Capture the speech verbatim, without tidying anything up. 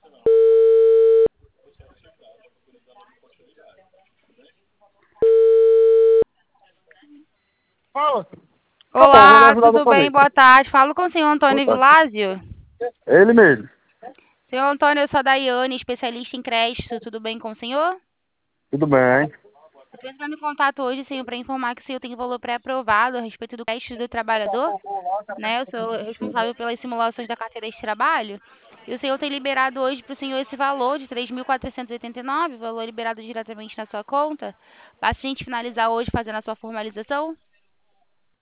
Fala. Tá bom, vou lhe Olá, ajudar tudo bem? novamente. Boa tarde. Falo com o senhor Boa Antônio tarde. Vilásio. Ele mesmo. Senhor Antônio, eu sou a Daiane, especialista em crédito. Tudo bem com o senhor? Tudo bem. Eu estou entrando em contato hoje, senhor, para informar que o senhor tem valor pré-aprovado a respeito do crédito do trabalhador, né? Eu sou responsável pelas simulações da carteira de trabalho. E o senhor tem liberado hoje para o senhor esse valor de três mil quatrocentos e oitenta e nove, valor liberado diretamente na sua conta. Para a gente finalizar hoje fazendo a sua formalização?